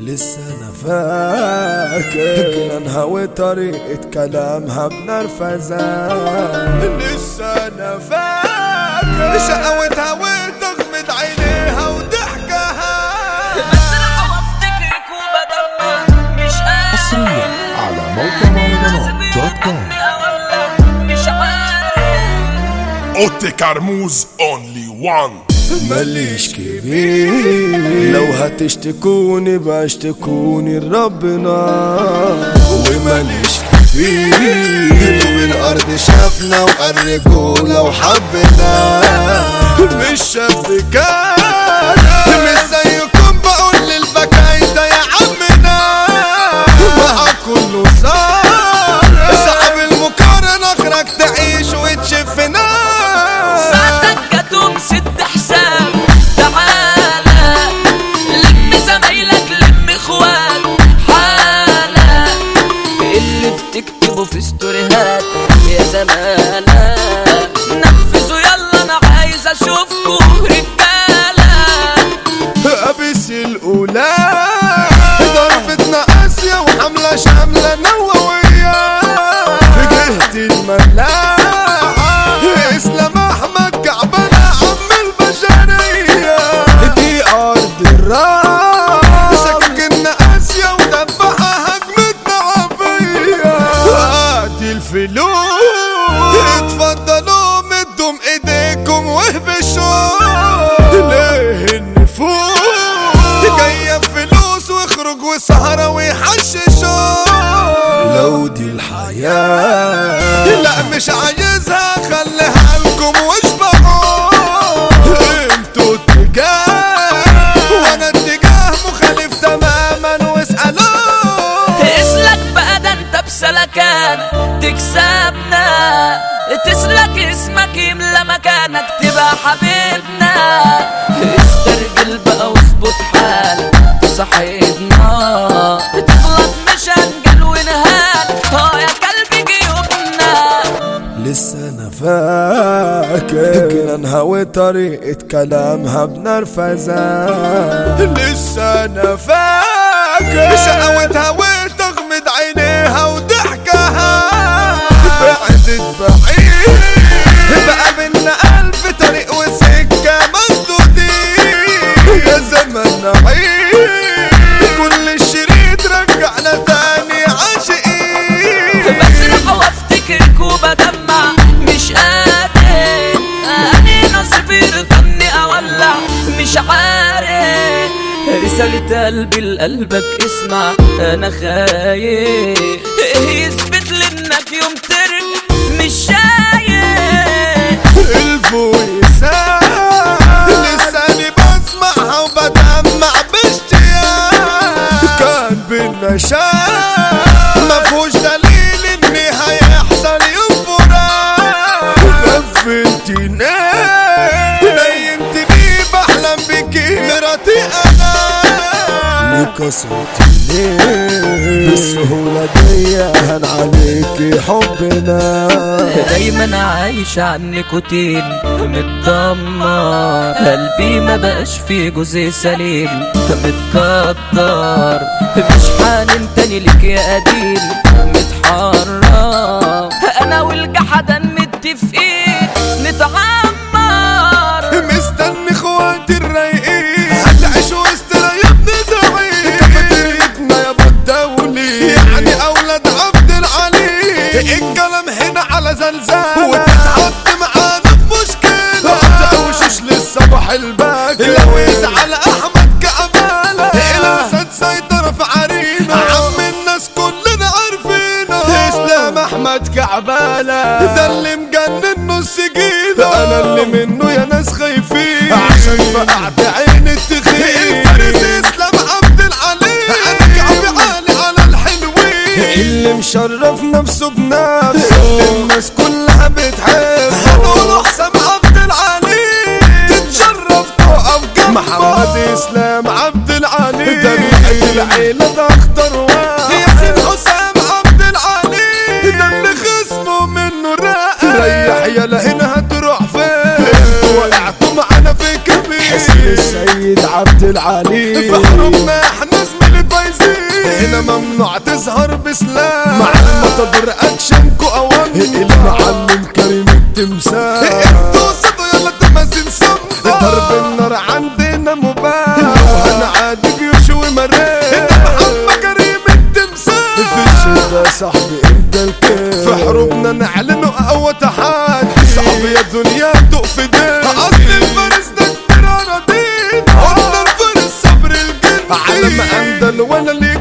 لسه انا فاكر جنانها وطريقة كلامها بنرفزة. لسه انا فاكر شقاوتها وتغمض عينيها وضحكها. بس انا بفتكرك وبدمع مش حصريا على موقع مهرجانات.com. مش عارف اوتي كرموز اونلي وان. ماليش كبير لو هتشتكوني باشتكوني لربنا، وماليش كبير طوب الارض شافنا وقرجونا وحبنا. مش شاب كان مش زيكم بقول للبكايدة يا عمنا، بقى كله صار صعب المقارنة اخرك تعيش وتشفنا. ساعتك جاتهم ست حساب، تعالى لم زمايلك لم اخوات حالة اللي بتكتبه في ستوريهات يا زمانة نفذوا يلا انا عايز اشوفكوا رجالة. قبس الأولى ضربتنا قاسية وحملة شاملة نووية في جهة الملاحة. إسلام أحمد كعبنا عم البشرية، دي أرض الراس سككنا قاسية ودبحها هجمتنا عافية. هاتي الفلوس اتفضلوا مدوا ايديكم واهبشوا. ليه النفوس جاية بفلوس واخرج وسهرة ويحششوا. لو دي الحياة لا مش عايزها خليها لكم واشبعوا. انتوا اتجاه وانا اتجاه مخالف تماما واسألوا. اسلك بقى ده انت بسلكان تكسبنا، تسلك اسمك يملى مكانك تبقى حبيبنا. استرجل بقى واظبط حالك تصاحبنا، تغلط مش هنجل ونهان يا قلبي جيوبنا. لسه انا فاكر جنانها وطريقة كلامها بنرفزة. لسه انا فاكر شقاوتها وتغمض عينيها وضحكها. بعدت بعيد بقى بينا ألف طريق وسكة مسدودين. يا زمن نعيد كل الشريط رجعنا تاني عاشقين. بس انا بفتكرك وبدمع مش قادر، اني نصيبي رضني اولع مش عارف. رسالة قلبي لقلبك اسمع انا خايف يثبت لي انك يوم ترجع مش شايف. الفويسات لساني بسمعها وبدمع باشتياق. كان بينا شاق مفهوش دليل ان هيحصل يوم فراق. غفلتني نيمتني بحلم بيكي مراتي انا. ليه كسرتني بالسهولة دي هن عليكي حبنا. دايما عايش على النيكوتين متدمر، قلبي ما بقاش فيه جزء سليم متقدر. مش حانن تاني ليك يا قديم متحرم، انا والجحدان متفقين نتعمر. مستني اخواتي الرايقين هتعيش وسط يا ابن زعيم. كفتريتنا يا ابو الدولي يعني اولاد عبد العلي. الكلام هنا على زلزال وتتحط معانا في مشكلة. وشوش للصباح الباكر لو يزعل احمد كعبالة. الاسد سيطر في عرينا عم الناس كلنا عارفينه. اسلام احمد كعبالة ده اللي مجنن نص جيده. انا اللي منه يا ناس خايفين عشان فقعت عين التخين. الفارس اسلام عبد العلي انا كعبي عالي على الحلوين. اللي مشرف نفسه بنفسه الناس كلها بتحب. هنقول حسام عبد العلي تتشرف تقف جنبه. محمد اسلام عبد العلي ده العيلة ده اخضر واحد. ياسين حسام عبد العلي ده اللي خصمه منه راقع. ريح يلا هنا هتروح فين؟ وقعتوا معانا في كبير. حسين السيد عبد العلي في حروبنا احنا زميل عايزين هنا ممنوع تظهر بسلام مع المطادور اكشنكو اوامر المعلم كريم التمثال انتوا صدوا يلا تمازين صمدة ضرب النار عندنا مباح هنعادي جيوش ومريخ محمد كريم التمثال في الشدة صاحبي انت الكيف في حروبنا نعلنوا اقوى تحدي صعب يا دنيا تدق في دين اصل الفارس ده كبير اراضين قلنا الفارس صبر الجندي على ما اندل ولا ليه